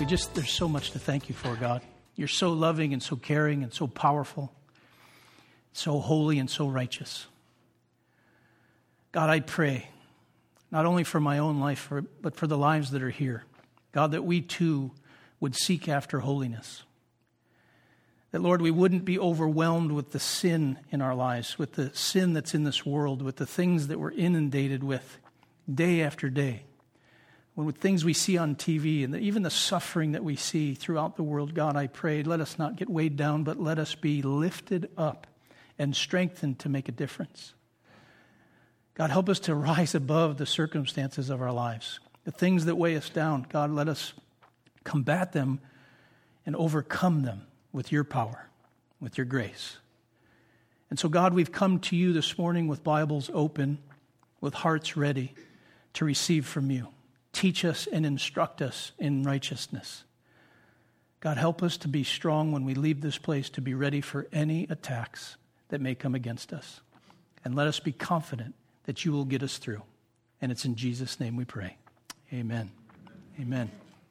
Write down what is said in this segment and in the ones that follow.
There's so much to thank you for, God. You're so loving and so caring and so powerful, so holy and so righteous. God, I pray, not only for my own life, but for the lives that are here. God, that we too would seek after holiness. That, Lord, we wouldn't be overwhelmed with the sin in our lives, with the sin that's in this world, with the things that we're inundated with day after day. With things we see on TV and even the suffering that we see throughout the world, God, I pray, let us not get weighed down, but let us be lifted up and strengthened to make a difference. God, help us to rise above the circumstances of our lives. The things that weigh us down, God, let us combat them and overcome them with your power, with your grace. And so, God, we've come to you this morning with Bibles open, with hearts ready to receive from you. Teach us and instruct us in righteousness. God, help us to be strong when we leave this place, to be ready for any attacks that may come against us. And let us be confident that you will get us through. And it's in Jesus' name we pray. Amen. Amen.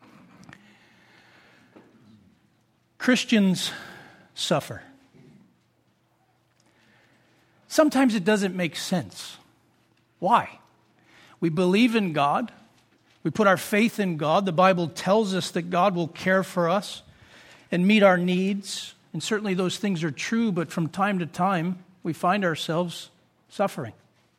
Christians suffer. Sometimes it doesn't make sense. Why? We believe in God. We put our faith in God. The Bible tells us that God will care for us and meet our needs. And certainly those things are true, but from time to time, we find ourselves suffering.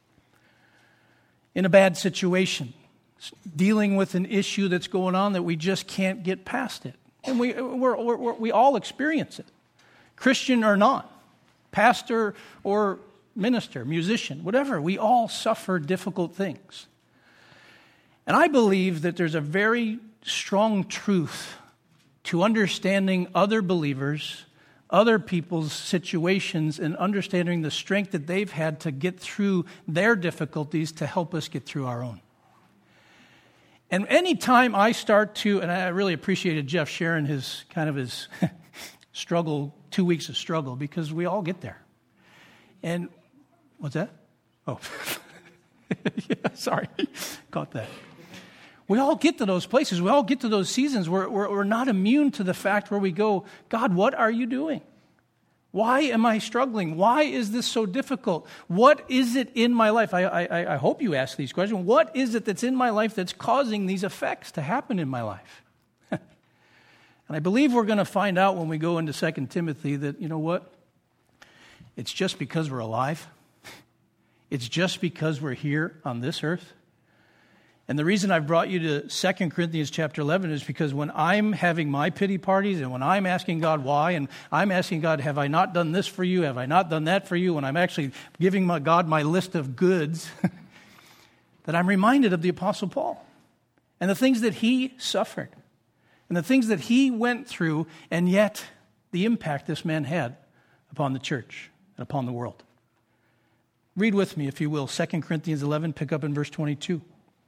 In a bad situation, dealing with an issue that's going on that we just can't get past it. And we all experience it. Christian or not, pastor or minister, musician, whatever, we all suffer difficult things. And I believe that there's a very strong truth to understanding other believers, other people's situations, and understanding the strength that they've had to get through their difficulties to help us get through our own. And anytime I start to, and I really appreciated Jeff sharing his struggle, 2 weeks of struggle, because we all get there. And what's that? Oh, yeah, sorry, caught that. We all get to those places. We all get to those seasons where we're not immune to the fact where we go, God, what are you doing? Why am I struggling? Why is this so difficult? What is it in my life? I hope you ask these questions. What is it that's in my life that's causing these effects to happen in my life? And I believe we're going to find out when we go into 2 Timothy that, you know what? It's just because we're alive. It's just because we're here on this earth. And the reason I've brought you to 2 Corinthians chapter 11 is because when I'm having my pity parties and when I'm asking God why, and I'm asking God, have I not done this for you? Have I not done that for you? When I'm actually giving God my list of goods, that I'm reminded of the Apostle Paul and the things that he suffered and the things that he went through, and yet the impact this man had upon the church and upon the world. Read with me, if you will, 2 Corinthians 11, pick up in verse 22.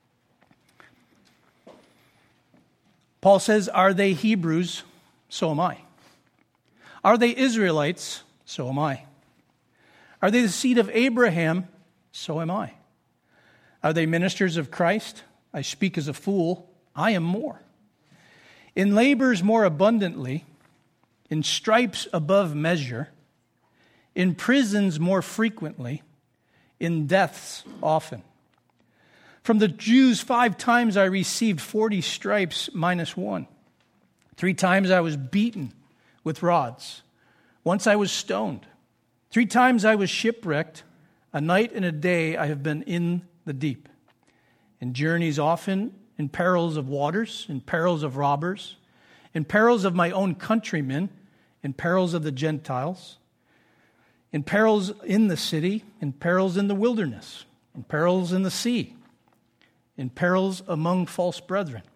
Paul says, are they Hebrews? So am I. Are they Israelites? So am I. Are they the seed of Abraham? So am I. Are they ministers of Christ? I speak as a fool. I am more. In labors more abundantly, in stripes above measure, in prisons more frequently, in deaths often. From the Jews 5 times I received 40 stripes minus 1. 3 times I was beaten with rods. Once I was stoned. 3 times I was shipwrecked. A night and a day I have been in the deep. In journeys often, in perils of waters, in perils of robbers, in perils of my own countrymen, in perils of the Gentiles, in perils in the city, in perils in the wilderness, in perils in the sea, in perils among false brethren,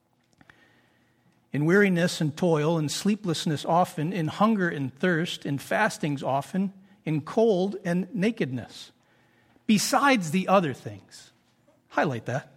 in weariness and toil, in sleeplessness often, in hunger and thirst, in fastings often, in cold and nakedness, besides the other things. Highlight that.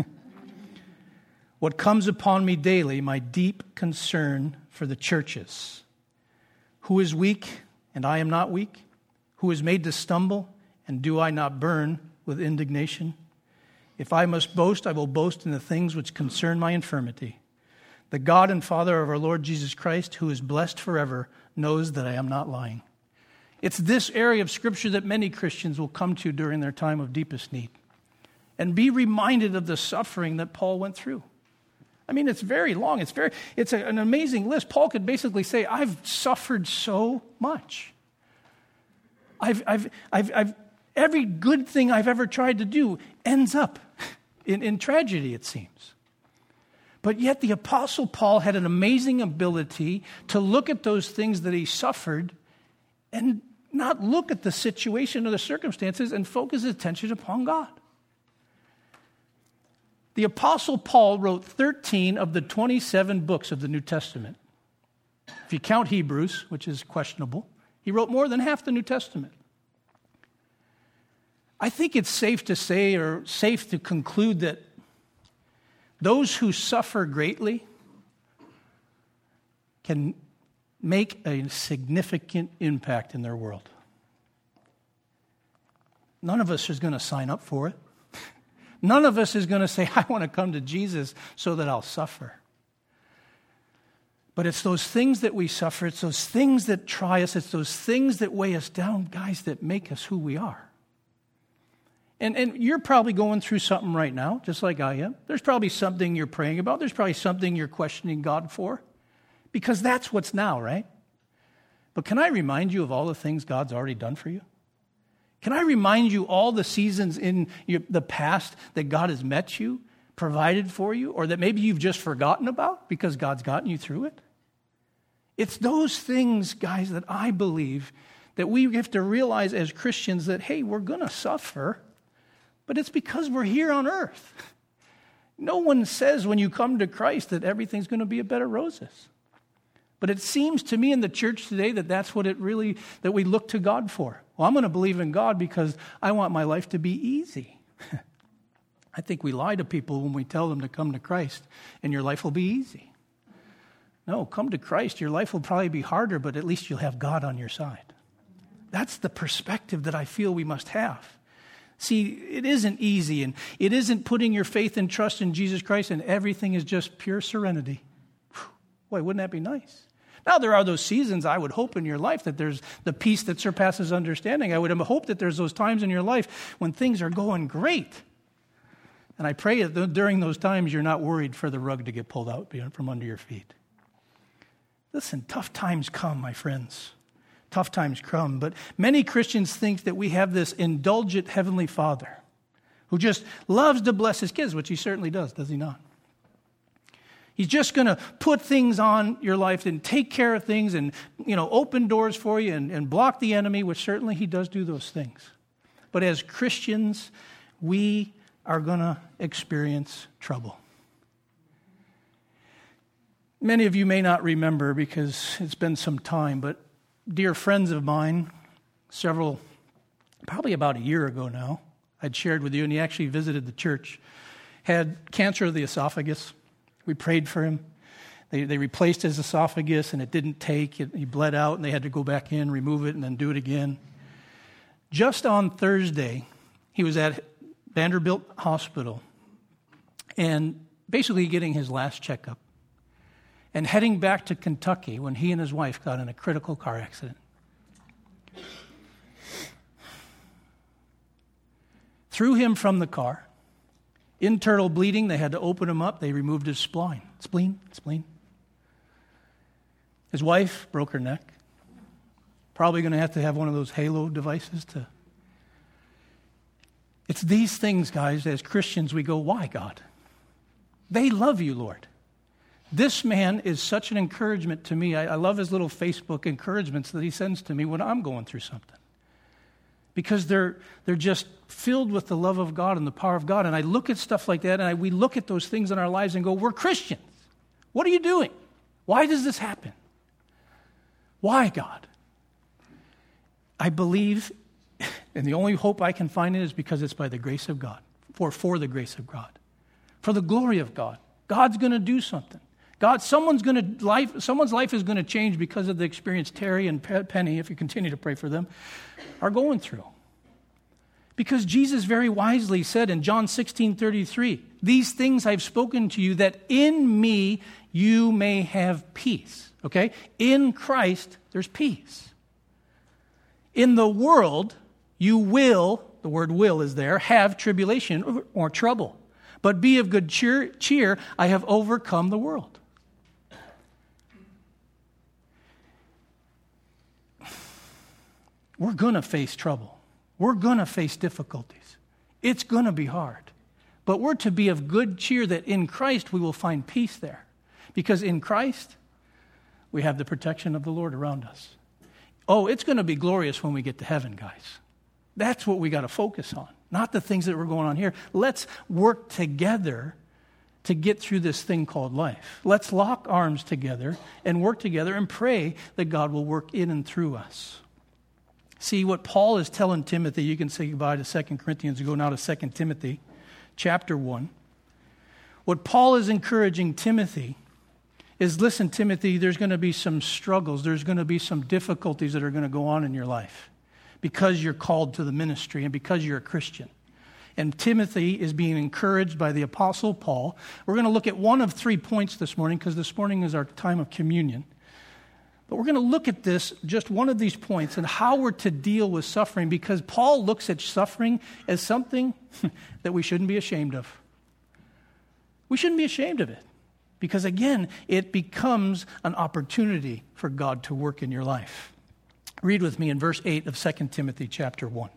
What comes upon me daily, my deep concern for the churches. Who is weak, and I am not weak? Who is made to stumble, and do I not burn with indignation? If I must boast, I will boast in the things which concern my infirmity. The God and Father of our Lord Jesus Christ, who is blessed forever, knows that I am not lying. It's this area of Scripture that many Christians will come to during their time of deepest need and be reminded of the suffering that Paul went through. I mean, it's very long. It's an amazing list. Paul could basically say, I've suffered so much. I've every good thing I've ever tried to do ends up in tragedy, it seems. But yet the Apostle Paul had an amazing ability to look at those things that he suffered and not look at the situation or the circumstances and focus his attention upon God. The Apostle Paul wrote 13 of the 27 books of the New Testament. If you count Hebrews, which is questionable, he wrote more than half the New Testament. I think it's safe to say or safe to conclude that those who suffer greatly can make a significant impact in their world. None of us is going to sign up for it. None of us is going to say, I want to come to Jesus so that I'll suffer. But it's those things that we suffer, it's those things that try us, it's those things that weigh us down, guys, that make us who we are. And you're probably going through something right now, just like I am. There's probably something you're praying about. There's probably something you're questioning God for. Because that's what's now, right? But can I remind you of all the things God's already done for you? Can I remind you all the seasons in the past that God has met you, provided for you, or that maybe you've just forgotten about because God's gotten you through it? It's those things, guys, that I believe that we have to realize as Christians that, hey, we're going to suffer, but it's because we're here on earth. No one says when you come to Christ that everything's going to be a bed of roses. But it seems to me in the church today that that's what that we look to God for. Well, I'm going to believe in God because I want my life to be easy. I think we lie to people when we tell them to come to Christ and your life will be easy. No, come to Christ. Your life will probably be harder, but at least you'll have God on your side. That's the perspective that I feel we must have. See, it isn't easy, and it isn't putting your faith and trust in Jesus Christ and everything is just pure serenity. Boy, wouldn't that be nice? Now, there are those seasons, I would hope, in your life that there's the peace that surpasses understanding. I would hope that there's those times in your life when things are going great. And I pray that during those times you're not worried for the rug to get pulled out from under your feet. Listen, tough times come, my friends. Tough times come. But many Christians think that we have this indulgent Heavenly Father who just loves to bless his kids, which he certainly does he not? He's just going to put things on your life and take care of things and, open doors for you and block the enemy, which certainly he does do those things. But as Christians, we are going to experience trouble. Many of you may not remember because it's been some time, but dear friends of mine, probably about a year ago now, I'd shared with you, and he actually visited the church, had cancer of the esophagus. We prayed for him. They replaced his esophagus, and it didn't take. He bled out, and they had to go back in, remove it, and then do it again. Just on Thursday, he was at Vanderbilt Hospital and basically getting his last checkup and heading back to Kentucky when he and his wife got in a critical car accident. Threw him from the car. Internal bleeding, they had to open him up. They removed his spleen. His wife broke her neck. Probably going to have one of those halo devices to... It's these things, guys, as Christians, we go, why, God? They love you, Lord. This man is such an encouragement to me. I love his little Facebook encouragements that he sends to me when I'm going through something. Because they're just filled with the love of God and the power of God. And I look at stuff like that, and we look at those things in our lives and go, we're Christians. What are you doing? Why does this happen? Why, God? I believe, and the only hope I can find in it is because it's by the grace of God, for the grace of God, for the glory of God. God's going to do something. Someone's life is going to change because of the experience Terry and Penny, if you continue to pray for them, are going through. Because Jesus very wisely said in John 16:33, these things I've spoken to you that in me you may have peace. Okay? In Christ, there's peace. In the world, you will, the word will is there, have tribulation or trouble. But be of good cheer, I have overcome the world. We're going to face trouble. We're going to face difficulties. It's going to be hard. But we're to be of good cheer that in Christ we will find peace there. Because in Christ, we have the protection of the Lord around us. Oh, it's going to be glorious when we get to heaven, guys. That's what we got to focus on, not the things that were going on here. Let's work together to get through this thing called life. Let's lock arms together and work together and pray that God will work in and through us. See, what Paul is telling Timothy, you can say goodbye to 2 Corinthians and go now to 2 Timothy chapter 1. What Paul is encouraging Timothy is, listen, Timothy, there's going to be some struggles. There's going to be some difficulties that are going to go on in your life because you're called to the ministry and because you're a Christian. And Timothy is being encouraged by the Apostle Paul. We're going to look at one of 3 points this morning because this morning is our time of communion. But we're going to look at this, just one of these points, and how we're to deal with suffering, because Paul looks at suffering as something that we shouldn't be ashamed of. We shouldn't be ashamed of it, because again, it becomes an opportunity for God to work in your life. Read with me in verse 8 of 2 Timothy chapter 1.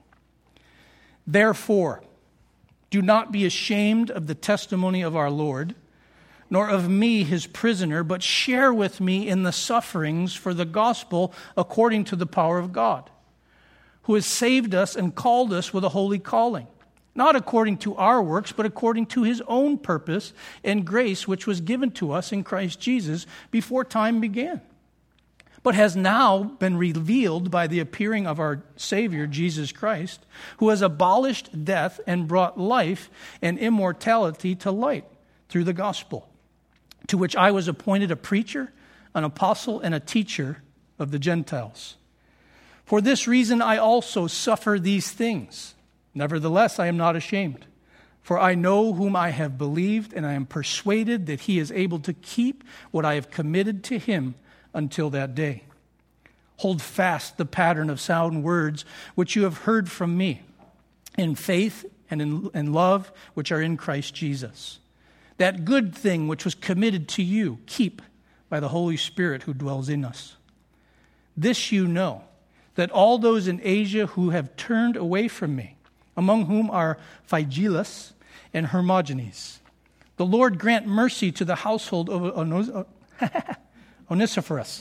Therefore, do not be ashamed of the testimony of our Lord, nor of me, his prisoner, but share with me in the sufferings for the gospel according to the power of God, who has saved us and called us with a holy calling, not according to our works, but according to his own purpose and grace, which was given to us in Christ Jesus before time began, but has now been revealed by the appearing of our Savior, Jesus Christ, who has abolished death and brought life and immortality to light through the gospel, to which I was appointed a preacher, an apostle, and a teacher of the Gentiles. For this reason I also suffer these things. Nevertheless, I am not ashamed, for I know whom I have believed, and I am persuaded that he is able to keep what I have committed to him until that day. Hold fast the pattern of sound words which you have heard from me, in faith and in love which are in Christ Jesus. That good thing which was committed to you, keep by the Holy Spirit who dwells in us. This you know, that all those in Asia who have turned away from me, among whom are Phygelus and Hermogenes, the Lord grant mercy to the household of Onesiphorus.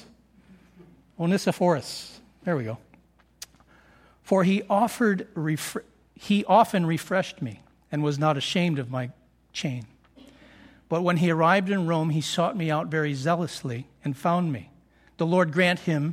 There we go. For he often refreshed me and was not ashamed of my chain. But when he arrived in Rome, he sought me out very zealously and found me. The Lord grant to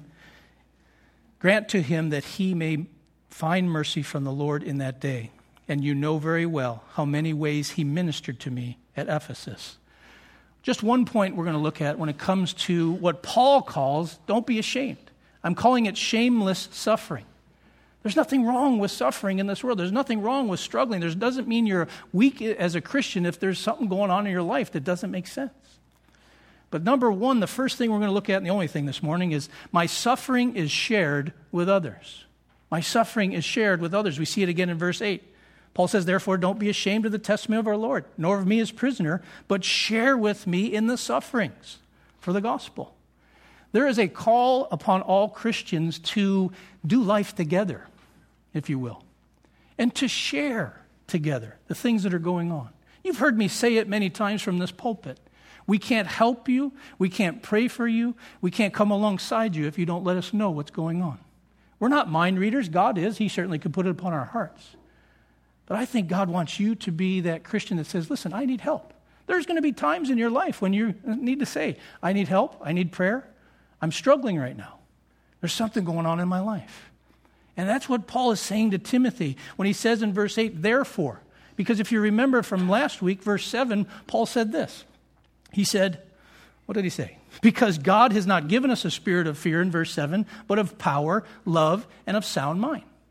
him that he may find mercy from the Lord in that day. And you know very well how many ways he ministered to me at Ephesus. Just one point we're going to look at when it comes to what Paul calls, don't be ashamed. I'm calling it shameless suffering. There's nothing wrong with suffering in this world. There's nothing wrong with struggling. It doesn't mean you're weak as a Christian if there's something going on in your life that doesn't make sense. But number one, the first thing we're going to look at, and the only thing this morning, is my suffering is shared with others. My suffering is shared with others. We see it again in verse 8. Paul says, therefore, don't be ashamed of the testimony of our Lord, nor of me as prisoner, but share with me in the sufferings for the gospel. There is a call upon all Christians to do life together, if you will, and to share together the things that are going on. You've heard me say it many times from this pulpit. We can't help you. We can't pray for you. We can't come alongside you if you don't let us know what's going on. We're not mind readers. God is. He certainly could put it upon our hearts. But I think God wants you to be that Christian that says, listen, I need help. There's going to be times in your life when you need to say, I need help. I need prayer. I'm struggling right now. There's something going on in my life. And that's what Paul is saying to Timothy when he says in verse 8, therefore. Because if you remember from last week, verse 7, Paul said this. He said, what did he say? Because God has not given us a spirit of fear in verse 7, but of power, love, and of sound mind.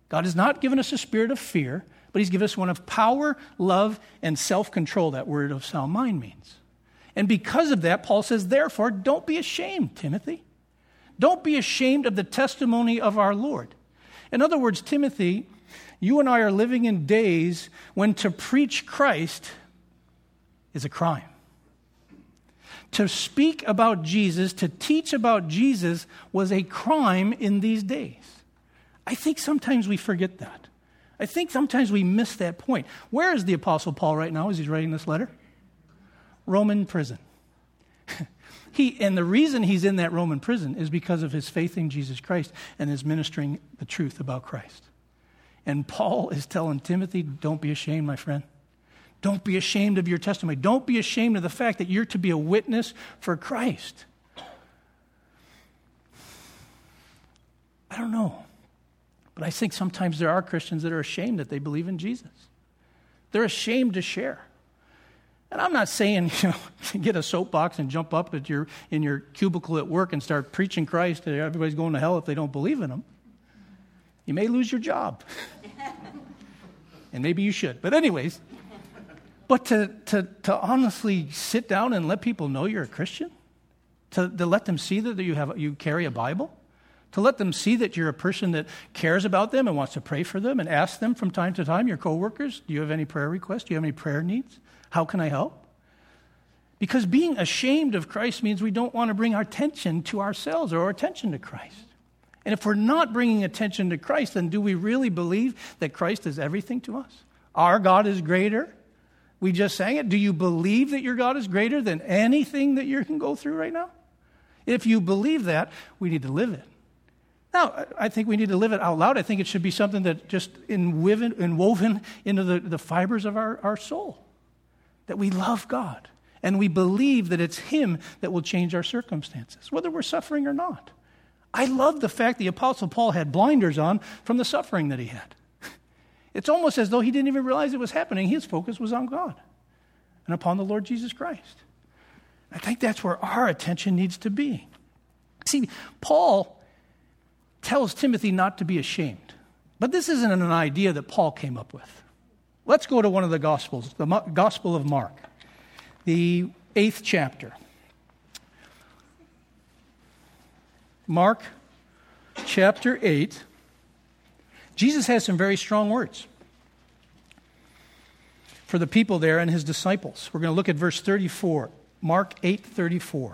God has not given us a spirit of fear, but he's given us one of power, love, and self-control. That word of sound mind means. And because of that, Paul says, therefore, don't be ashamed, Timothy. Don't be ashamed of the testimony of our Lord. In other words, Timothy, you and I are living in days when to preach Christ is a crime. To speak about Jesus, to teach about Jesus was a crime in these days. I think sometimes we forget that. I think sometimes we miss that point. Where is the Apostle Paul right now as he's writing this letter? Roman prison. And the reason he's in that Roman prison is because of his faith in Jesus Christ and his ministering the truth about Christ. And Paul is telling Timothy, don't be ashamed, my friend. Don't be ashamed of your testimony. Don't be ashamed of the fact that you're to be a witness for Christ. I don't know. But I think sometimes there are Christians that are ashamed that they believe in Jesus. They're ashamed to share. And I'm not saying, get a soapbox and jump up in your cubicle at work and start preaching Christ and everybody's going to hell if they don't believe in him. You may lose your job. And maybe you should. But anyways, to honestly sit down and let people know you're a Christian, to let them see that you carry a Bible, to let them see that you're a person that cares about them and wants to pray for them and ask them from time to time, your coworkers, do you have any prayer requests? Do you have any prayer needs? How can I help? Because being ashamed of Christ means we don't want to bring our attention to ourselves or our attention to Christ. And if we're not bringing attention to Christ, then do we really believe that Christ is everything to us? Our God is greater. We just sang it. Do you believe that your God is greater than anything that you can go through right now? If you believe that, we need to live it. Now, I think we need to live it out loud. I think it should be something that just woven into the fibers of our soul. That we love God. And we believe that it's him that will change our circumstances, whether we're suffering or not. I love the fact the Apostle Paul had blinders on from the suffering that he had. It's almost as though he didn't even realize it was happening. His focus was on God and upon the Lord Jesus Christ. I think that's where our attention needs to be. See, Paul tells Timothy not to be ashamed. But this isn't an idea that Paul came up with. Let's go to one of the Gospels, the Gospel of Mark, the 8th chapter. Mark chapter 8. Jesus has some very strong words for the people there and his disciples. We're going to look at verse 34. Mark 8:34.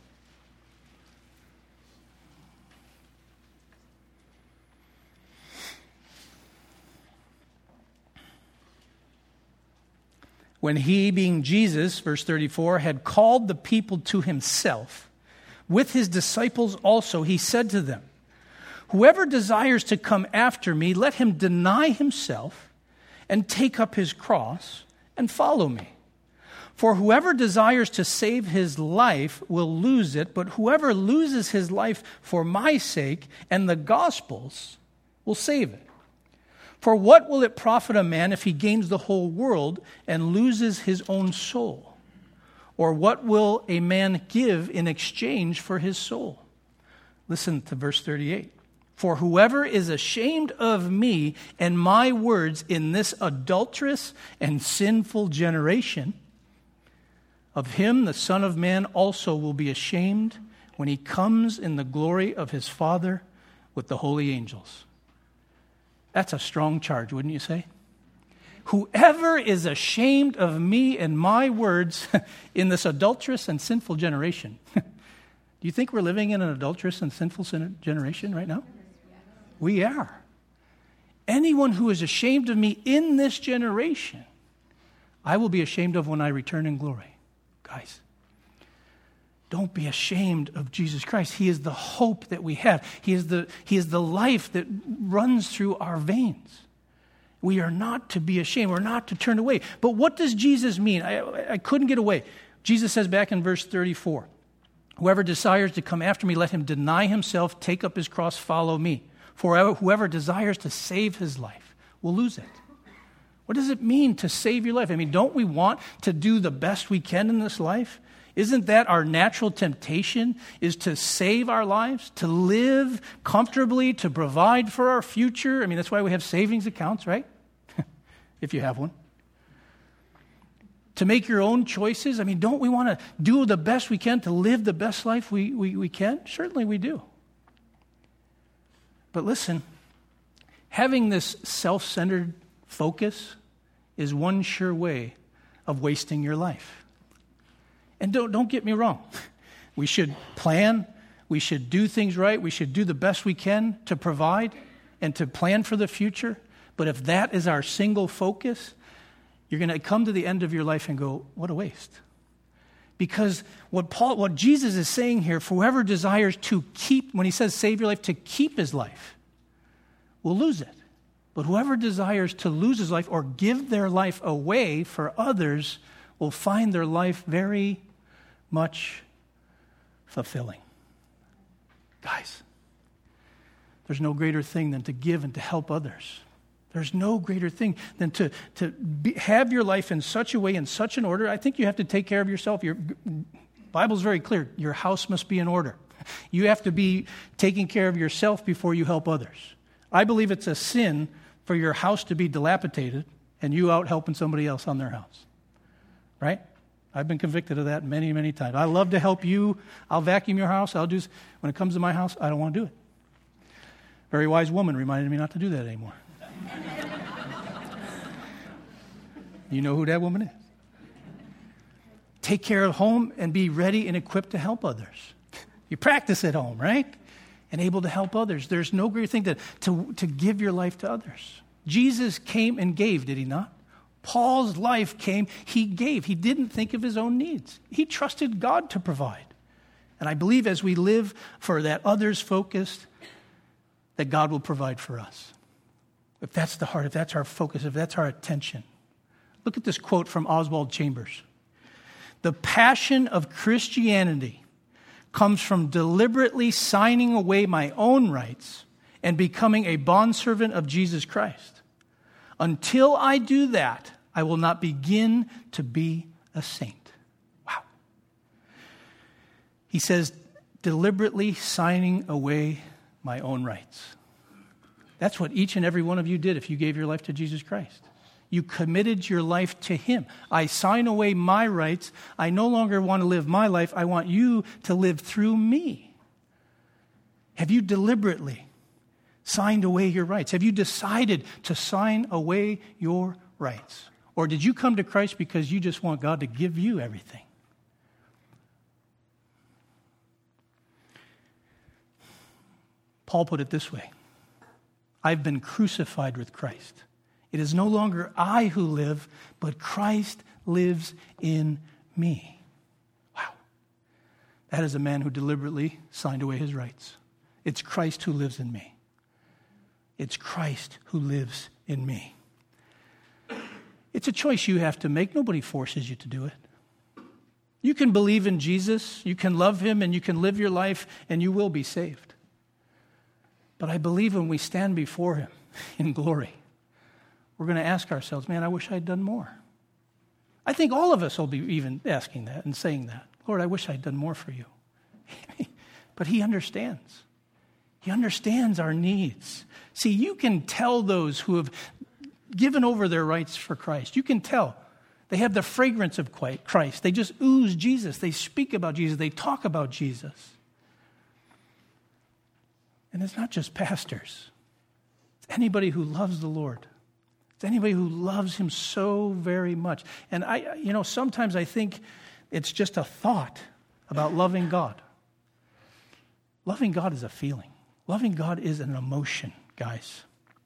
When he, being Jesus, verse 34, had called the people to himself, with his disciples also, he said to them, whoever desires to come after me, let him deny himself and take up his cross and follow me. For whoever desires to save his life will lose it, but whoever loses his life for my sake and the gospel's will save it. For what will it profit a man if he gains the whole world and loses his own soul? Or what will a man give in exchange for his soul? Listen to verse 38. For whoever is ashamed of me and my words in this adulterous and sinful generation, of him the Son of Man also will be ashamed when he comes in the glory of his Father with the holy angels. That's a strong charge, wouldn't you say? Whoever is ashamed of me and my words in this adulterous and sinful generation. Do you think we're living in an adulterous and sinful generation right now? We are. Anyone who is ashamed of me in this generation, I will be ashamed of when I return in glory. Guys, don't be ashamed of Jesus Christ. He is the hope that we have. He is the life that runs through our veins. We are not to be ashamed. We're not to turn away. But what does Jesus mean? I couldn't get away. Jesus says back in verse 34, whoever desires to come after me, let him deny himself, take up his cross, follow me. For whoever desires to save his life will lose it. What does it mean to save your life? I mean, don't we want to do the best we can in this life? Isn't that our natural temptation, is to save our lives, to live comfortably, to provide for our future? I mean, that's why we have savings accounts, right? If you have one. To make your own choices. I mean, don't we want to do the best we can to live the best life we can? Certainly we do. But listen, having this self-centered focus is one sure way of wasting your life. And don't get me wrong. We should plan. We should do things right. We should do the best we can to provide and to plan for the future. But if that is our single focus, you're going to come to the end of your life and go, what a waste. Because what Jesus is saying here, for whoever desires to keep, when he says save your life, to keep his life, will lose it. But whoever desires to lose his life or give their life away for others will find their life very much fulfilling. Guys, there's no greater thing than to give and to help others. There's no greater thing than to have your life in such a way, in such an order. I think you have to take care of yourself. Your Bible's very clear. Your house must be in order. You have to be taking care of yourself before you help others. I believe it's a sin for your house to be dilapidated and you out helping somebody else on their house. Right? I've been convicted of that many, many times. I love to help you. I'll vacuum your house. When it comes to my house, I don't want to do it. Very wise woman reminded me not to do that anymore. You know who that woman is. Take care of home and be ready and equipped to help others. You practice at home, right? And able to help others. There's no greater thing to give your life to others. Jesus came and gave, did he not? Paul's life came, he gave. He didn't think of his own needs. He trusted God to provide. And I believe as we live for that others focused, that God will provide for us. If that's the heart, if that's our focus, if that's our attention. Look at this quote from Oswald Chambers. The passion of Christianity comes from deliberately signing away my own rights and becoming a bondservant of Jesus Christ. Until I do that, I will not begin to be a saint. Wow. He says, deliberately signing away my own rights. That's what each and every one of you did if you gave your life to Jesus Christ. You committed your life to him. I sign away my rights. I no longer want to live my life. I want you to live through me. Have you deliberately signed away your rights? Have you decided to sign away your rights? Or did you come to Christ because you just want God to give you everything? Paul put it this way. I've been crucified with Christ. It is no longer I who live, but Christ lives in me. Wow. That is a man who deliberately signed away his rights. It's Christ who lives in me. It's Christ who lives in me. It's a choice you have to make. Nobody forces you to do it. You can believe in Jesus, you can love him, and you can live your life, and you will be saved. But I believe when we stand before him in glory, we're going to ask ourselves, man, I wish I'd done more. I think all of us will be even asking that and saying that. Lord, I wish I'd done more for you. But he understands. He understands our needs. See, you can tell those who have given over their rights for Christ. You can tell. They have the fragrance of Christ. They just ooze Jesus. They speak about Jesus. They talk about Jesus. And it's not just pastors. It's anybody who loves the Lord. It's anybody who loves him so very much. And sometimes I think it's just a thought about loving God. Loving God is a feeling. Loving God is an emotion, guys.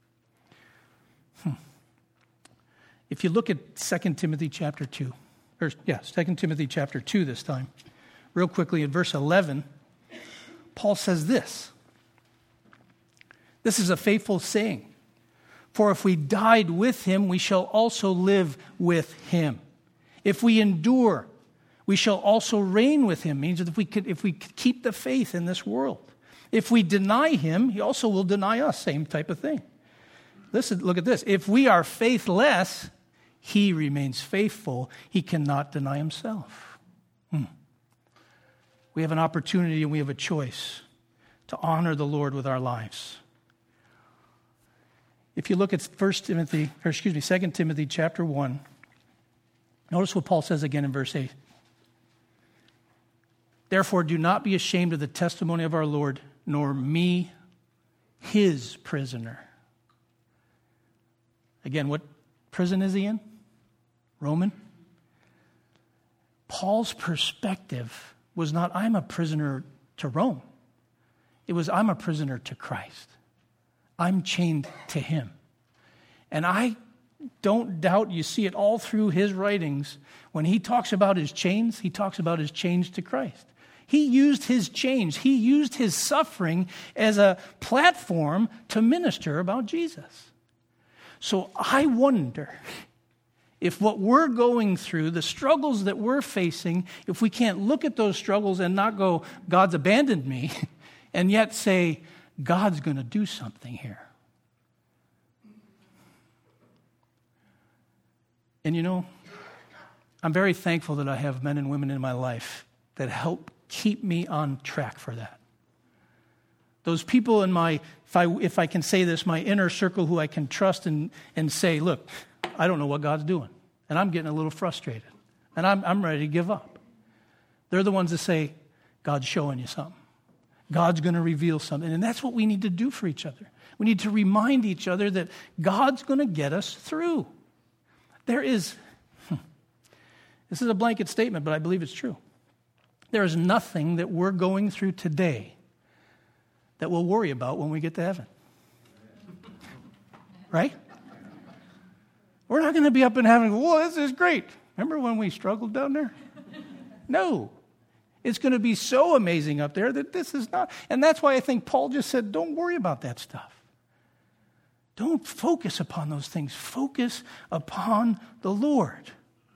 If you look at 2 Timothy chapter 2, 2 Timothy chapter 2 this time, real quickly in verse 11, Paul says this. This is a faithful saying. For if we died with him, we shall also live with him. If we endure, we shall also reign with him. Means that if we could keep the faith in this world. If we deny him, he also will deny us. Same type of thing. Listen, look at this. If we are faithless, he remains faithful. He cannot deny himself. we have an opportunity and we have a choice to honor the Lord with our lives. If you look at 2 Timothy chapter 1, notice what Paul says again in verse 8. Therefore, do not be ashamed of the testimony of our Lord, nor me, his prisoner. Again, what prison is he in? Roman. Paul's perspective was not, I'm a prisoner to Rome. It was, I'm a prisoner to Christ. I'm chained to him. And I don't doubt, you see it all through his writings, when he talks about his chains, he talks about his chains to Christ. He used his chains, he used his suffering as a platform to minister about Jesus. So I wonder if what we're going through, the struggles that we're facing, if we can't look at those struggles and not go, God's abandoned me, and yet say, God's going to do something here. And you know, I'm very thankful that I have men and women in my life that help keep me on track for that. Those people in my, if I can say this, my inner circle who I can trust and say, look, I don't know what God's doing. And I'm getting a little frustrated. And I'm ready to give up. They're the ones that say, God's showing you something. God's going to reveal something. And that's what we need to do for each other. We need to remind each other that God's going to get us through. There is, this is a blanket statement, but I believe it's true. There is nothing that we're going through today that we'll worry about when we get to heaven. Right? We're not going to be up in heaven, whoa, this is great. Remember when we struggled down there? No. It's going to be so amazing up there that this is not. And that's why I think Paul just said, don't worry about that stuff. Don't focus upon those things. Focus upon the Lord.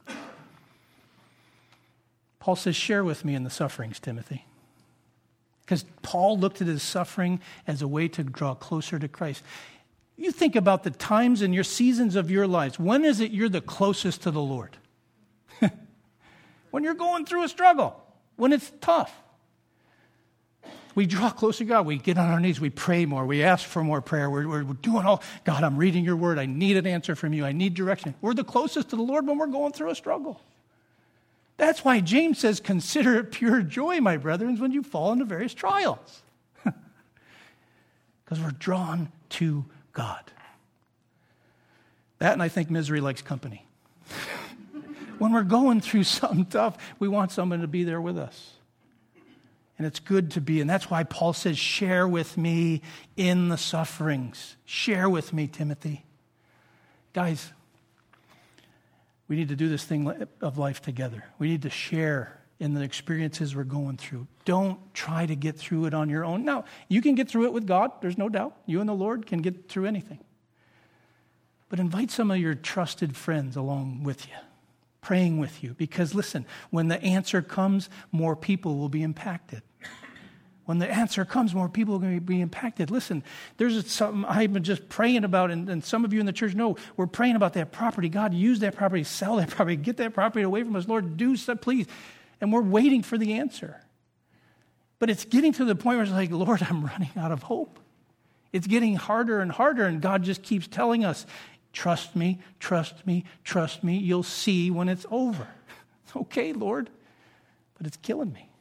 Paul says, share with me in the sufferings, Timothy. Because Paul looked at his suffering as a way to draw closer to Christ. You think about the times and your seasons of your lives. When is it you're the closest to the Lord? When you're going through a struggle. When it's tough. We draw closer to God. We get on our knees. We pray more. We ask for more prayer. We're doing all, God, I'm reading your word. I need an answer from you. I need direction. We're the closest to the Lord when we're going through a struggle. That's why James says, consider it pure joy, my brethren, when you fall into various trials. Because we're drawn to God. That, and I think misery likes company. When we're going through something tough, we want someone to be there with us. And it's good to be. And that's why Paul says, share with me in the sufferings. Share with me, Timothy. Guys, we need to do this thing of life together. We need to share in the experiences we're going through. Don't try to get through it on your own. Now, you can get through it with God. There's no doubt. You and the Lord can get through anything. But invite some of your trusted friends along with you, praying with you. Because listen, when the answer comes, more people will be impacted. When the answer comes, more people are going to be impacted. Listen, there's something I've been just praying about, and some of you in the church know, we're praying about that property. God, use that property, sell that property, get that property away from us. Lord, do so, please. And we're waiting for the answer. But it's getting to the point where it's like, Lord, I'm running out of hope. It's getting harder and harder, and God just keeps telling us, trust me, trust me, trust me. You'll see when it's over. Okay, Lord, but it's killing me.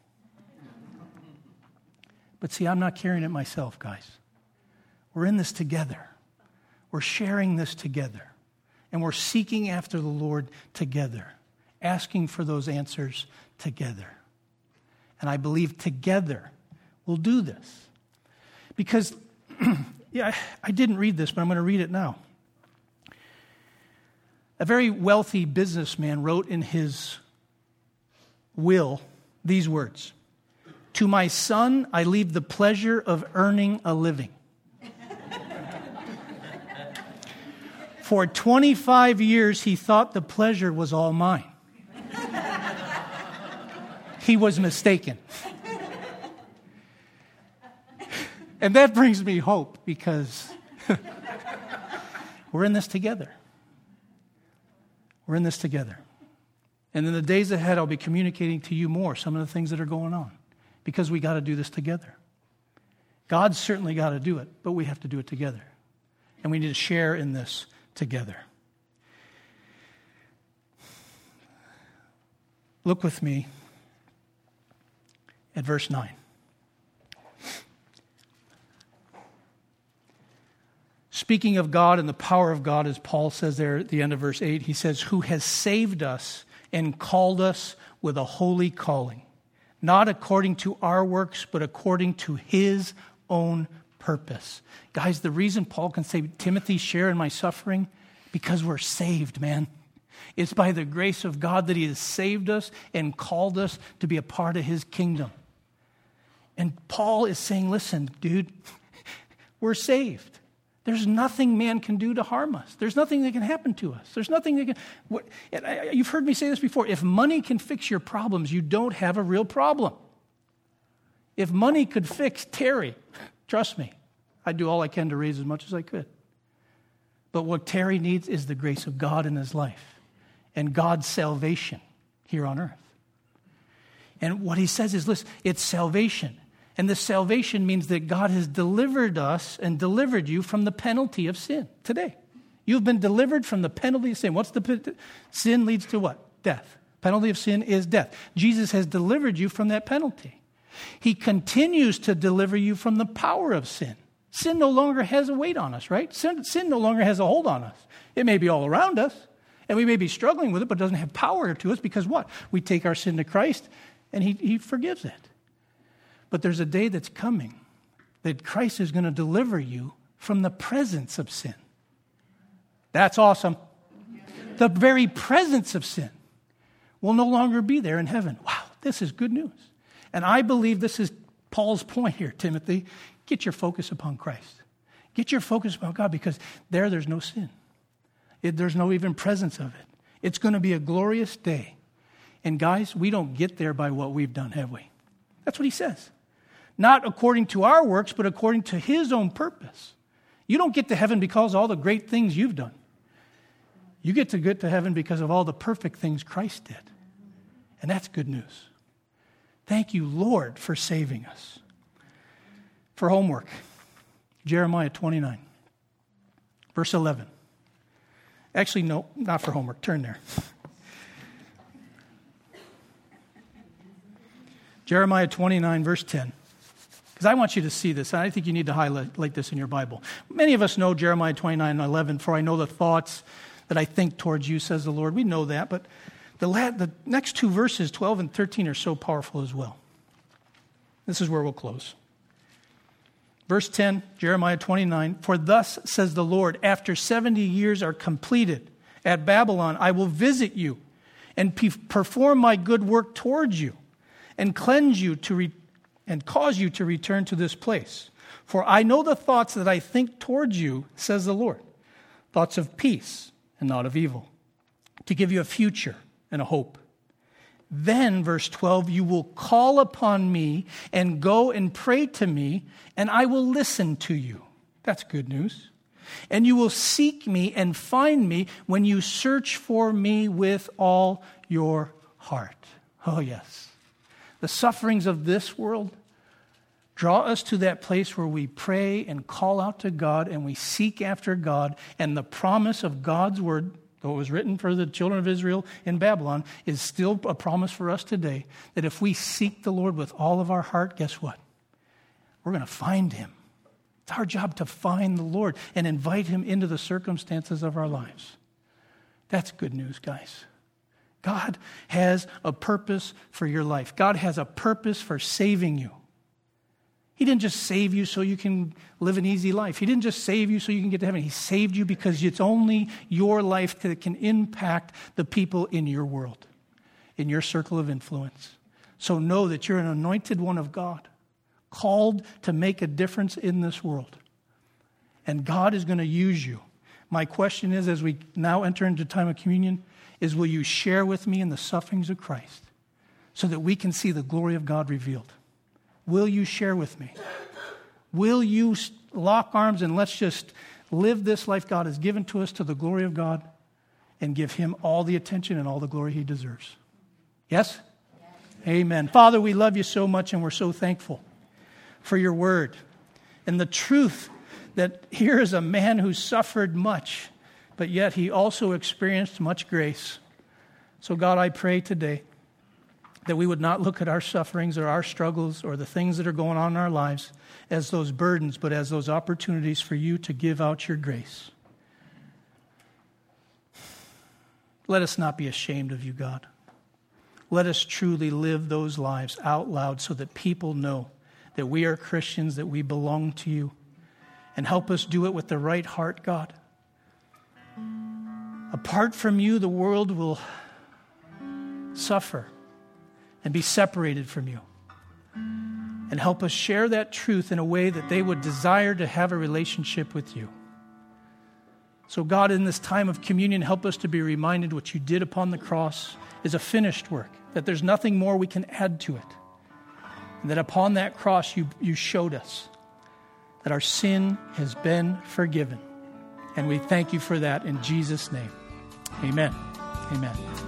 But see, I'm not carrying it myself, guys. We're in this together. We're sharing this together. And we're seeking after the Lord together, asking for those answers together. And I believe together we'll do this. Because, I didn't read this, but I'm going to read it now. A very wealthy businessman wrote in his will these words: to my son, I leave the pleasure of earning a living. For 25 years, he thought the pleasure was all mine. He was mistaken. And that brings me hope, because we're in this together. We're in this together. And in the days ahead, I'll be communicating to you more some of the things that are going on. because we got to do this together. God's certainly got to do it, but we have to do it together. And we need to share in this together. Look with me at verse 9. Speaking of God and the power of God, as Paul says there at the end of verse 8, he says, who has saved us and called us with a holy calling, not according to our works, but according to his own purpose. Guys, the reason Paul can say, Timothy, share in my suffering, because we're saved, man. It's by the grace of God that he has saved us and called us to be a part of his kingdom. And Paul is saying, listen, dude, we're saved. There's nothing man can do to harm us. There's nothing that can happen to us. There's nothing that can... You've heard me say this before. If money can fix your problems, you don't have a real problem. If money could fix Terry, trust me, I'd do all I can to raise as much as I could. But what Terry needs is the grace of God in his life and God's salvation here on earth. And what he says is, listen, it's salvation. And this salvation means that God has delivered us and delivered you from the penalty of sin today. You've been delivered from the penalty of sin. Sin leads to what? Death. Penalty of sin is death. Jesus has delivered you from that penalty. He continues to deliver you from the power of sin. Sin no longer has a weight on us, right? Sin no longer has a hold on us. It may be all around us, and we may be struggling with it, but it doesn't have power to us because what? We take our sin to Christ, and he forgives it. But there's a day that's coming that Christ is going to deliver you from the presence of sin. That's awesome. The very presence of sin will no longer be there in heaven. Wow, this is good news. And I believe this is Paul's point here, Timothy. Get your focus upon Christ. Get your focus upon God, because there's no sin. There's no even presence of it. It's going to be a glorious day. And guys, we don't get there by what we've done, have we? That's what he says. Not according to our works, but according to his own purpose. You don't get to heaven because of all the great things you've done. You get to heaven because of all the perfect things Christ did. And that's good news. Thank you, Lord, for saving us. For homework, Jeremiah 29, verse 11. Actually, no, not for homework. Turn there. Jeremiah 29, verse 10. Because I want you to see this, and I think you need to highlight this in your Bible. Many of us know Jeremiah 29, 11, for I know the thoughts that I think towards you, says the Lord. We know that, but the next two verses, 12 and 13, are so powerful as well. This is where we'll close. Verse 10, Jeremiah 29, for thus says the Lord, after 70 years are completed at Babylon, I will visit you and perform my good work towards you and cleanse you and cause you to return to this place. For I know the thoughts that I think towards you, says the Lord, thoughts of peace and not of evil, to give you a future and a hope. Then, verse 12, you will call upon me and go and pray to me, and I will listen to you. That's good news. And you will seek me and find me when you search for me with all your heart. Oh, yes. The sufferings of this world draw us to that place where we pray and call out to God and we seek after God, and the promise of God's word, though it was written for the children of Israel in Babylon, is still a promise for us today, that if we seek the Lord with all of our heart, guess what? We're going to find him. It's our job to find the Lord and invite him into the circumstances of our lives. That's good news, guys. God has a purpose for your life. God has a purpose for saving you. He didn't just save you so you can live an easy life. He didn't just save you so you can get to heaven. He saved you because it's only your life that can impact the people in your world, in your circle of influence. So know that you're an anointed one of God, called to make a difference in this world. And God is going to use you. My question is, as we now enter into time of communion, is will you share with me in the sufferings of Christ so that we can see the glory of God revealed? Will you share with me? Will you lock arms and let's just live this life God has given to us to the glory of God and give him all the attention and all the glory he deserves? Yes? Amen. Father, we love you so much, and we're so thankful for your word and the truth that here is a man who suffered much, but yet he also experienced much grace. So God, I pray today that we would not look at our sufferings or our struggles or the things that are going on in our lives as those burdens, but as those opportunities for you to give out your grace. Let us not be ashamed of you, God. Let us truly live those lives out loud so that people know that we are Christians, that we belong to you. And help us do it with the right heart, God. Apart from you, the world will suffer and be separated from you. And help us share that truth in a way that they would desire to have a relationship with you. So God, in this time of communion, help us to be reminded what you did upon the cross is a finished work, that there's nothing more we can add to it. And that upon that cross you showed us that our sin has been forgiven. And we thank you for that in Jesus' name. Amen. Amen.